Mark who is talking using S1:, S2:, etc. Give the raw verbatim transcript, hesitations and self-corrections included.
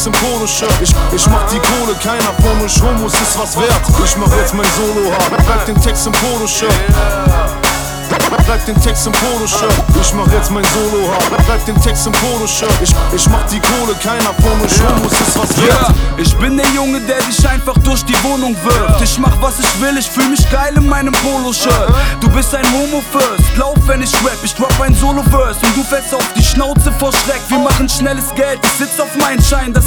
S1: im Poloshirt. Ich, ich mach die Kohle, keiner von euch Homos ist was wert. Ich mach jetzt mein Solo hart, bleib den Text im Poloshirt. Bleib den Text im Poloshirt. Ich mach jetzt mein Solo hart, bleib den Text im Poloshirt. Ich, ich mach die Kohle, keiner von euch Homos ist was wert.
S2: Yeah. Ich bin der Junge, der dich einfach durch die Wohnung wirft. Ich mach was ich will, ich fühl mich geil in meinem Poloshirt. Du bist ein Homo-First, glaub wenn ich rap, ich drop ein Solo-Verse und du fällst auf die Schnauze vor Schreck. Wir machen schnelles Geld, ich sitz auf meinen Schein, das